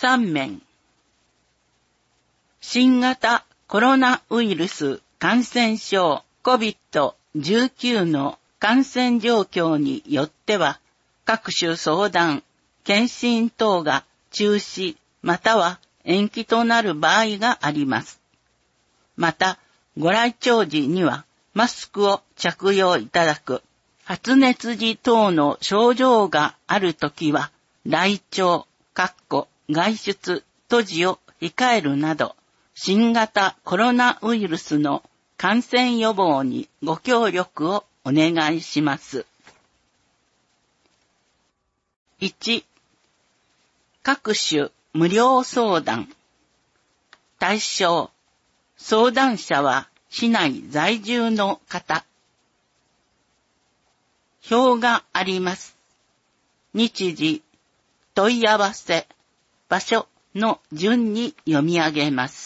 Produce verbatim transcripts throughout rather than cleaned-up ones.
さんめん。新型コロナウイルス感染症 コビッドじゅうきゅう の感染状況によっては、各種相談、検診等が中止または延期となる場合があります。また、ご来庁時にはマスクを着用いただく。発熱時等の症状があるときは、来庁、外出、閉じを控えるなど、新型コロナウイルスの感染予防にご協力をお願いします。いち、各種無料相談。対象、相談者は市内在住の方。表があります。日時、問い合わせ、場所の順に読み上げます。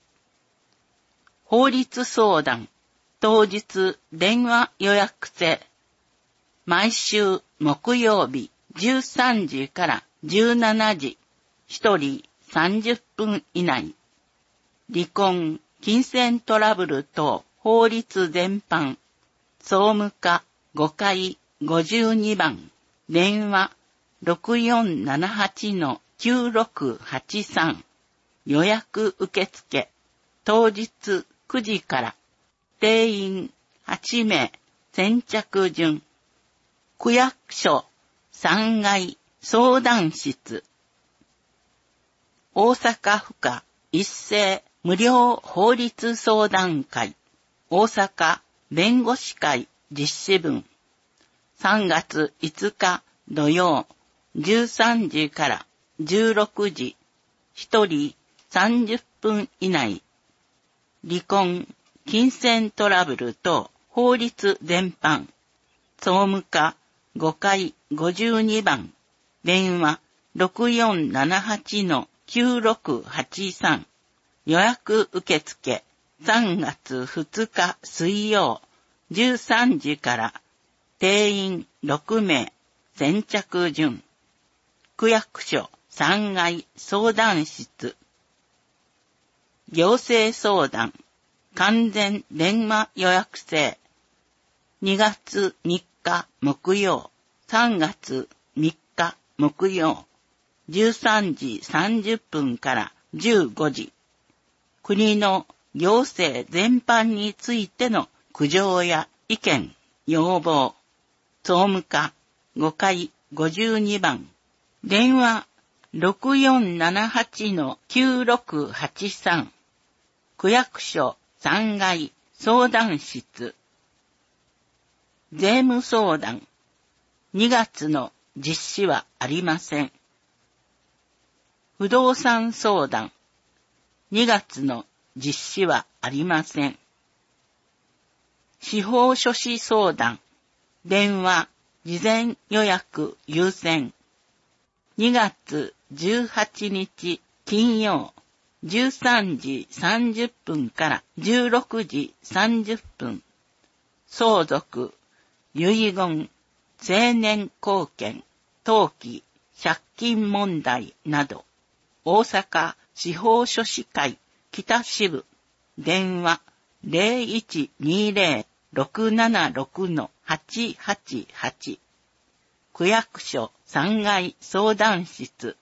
法律相談、当日電話予約制。毎週木曜日じゅうさんじからじゅうしちじ、ひとりさんじゅっぷん以内。離婚、金銭トラブル等法律全般。総務課ごかいごじゅうにばん。電話 ろくよんななはちのきゅうろくはちさん。予約受付。当日くじから。定員はちめい。先着順。区役所さんがい相談室。大阪府下一斉無料法律相談会。大阪弁護士会実施分。さんがついつか土曜じゅうさんじからじゅうろくじ。ひとりさんじゅっぷん以内。離婚、金銭トラブル等法律全般。総務課ごかいごじゅうにばん。電話 ろくよんななはちのきゅうろくはちさん。予約受付さんがつふつか水曜じゅうさんじから。定員ろくめい。先着順。区役所さんがい相談室。行政相談。完全電話予約制。にがつみっか木曜、さんがつみっか木曜、じゅうさんじさんじゅっぷんからじゅうごじ。国の行政全般についての苦情や意見、要望。総務課ごかいごじゅうにばん。電話 ろくよんななはちのきゅうろくはちさん。区役所さんがい相談室。税務相談。にがつの実施はありません。不動産相談。にがつの実施はありません。司法書士相談。電話、事前予約優先。にがつじゅうはちにち金曜、じゅうさんじさんじゅっぷんからじゅうろくじさんじゅっぷん。相続、遺言、成年後見、登記、借金問題など。大阪司法書士会北支部。電話 ゼロいちにゼロ ろくななろくのはちはちはち。区役所さんがい相談室。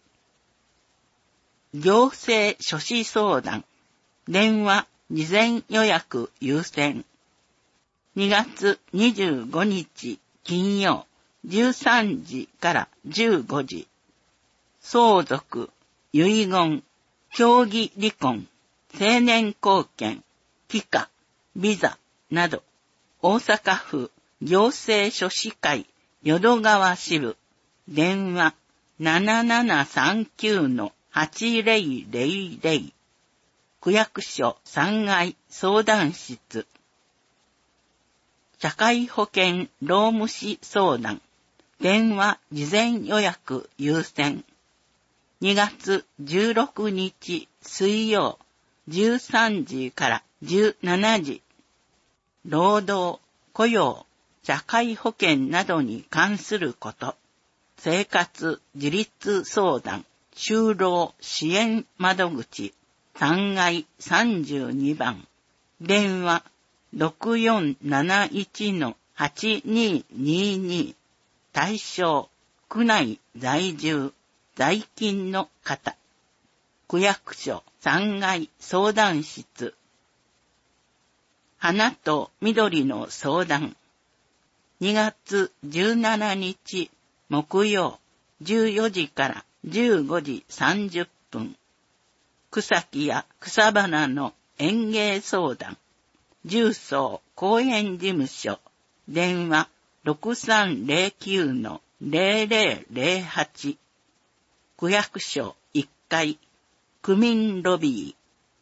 行政書士相談。電話事前予約優先。にがつにじゅうごにち金曜じゅうさんじからじゅうごじ。相続、遺言、協議離婚、成年後見、帰化、ビザなど。大阪府行政書士会淀川支部。電話ななななさんきゅうのはちゼロゼロゼロ。区役所さんがい相談室。社会保険労務士相談。電話事前予約優先。にがつじゅうろくにち水曜じゅうさんじからじゅうしちじ。労働、雇用、社会保険などに関すること。生活自立相談。 就労支援窓口さんがいさんじゅうにばん、電話 ろくよんなないちのはちににに、対象区内在住在勤の方。区役所さんがい相談室。花と緑の相談。にがつじゅうしちにち木曜じゅうよじからじゅうごじさんじゅっぷん。草木や草花の園芸相談。重曹公園事務所。電話 ろくさんぜろきゅうのぜろぜろぜろはち。区役所いっかい。区民ロビー。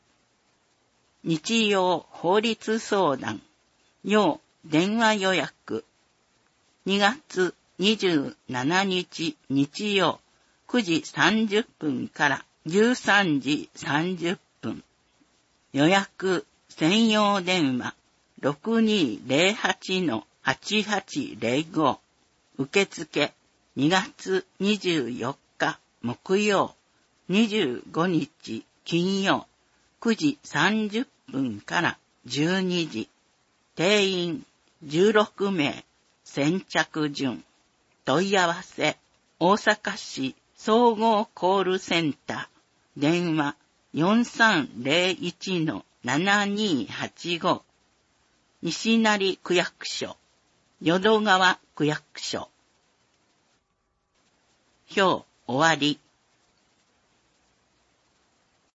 日曜法律相談。要電話予約。にがつにじゅうしちにち日曜くじさんじゅっぷんからじゅうさんじさんじゅっぷん。予約専用電話 ろくにぜろはちのはちはちぜろご。受付にがつにじゅうよっか木曜にじゅうごにち金曜くじさんじゅっぷんからじゅうにじ。定員じゅうろくめい。先着順。問い合わせ大阪市総合コールセンター。電話 よんさんぜろいちのななにはちご。西成区役所。淀川区役所。表終わり。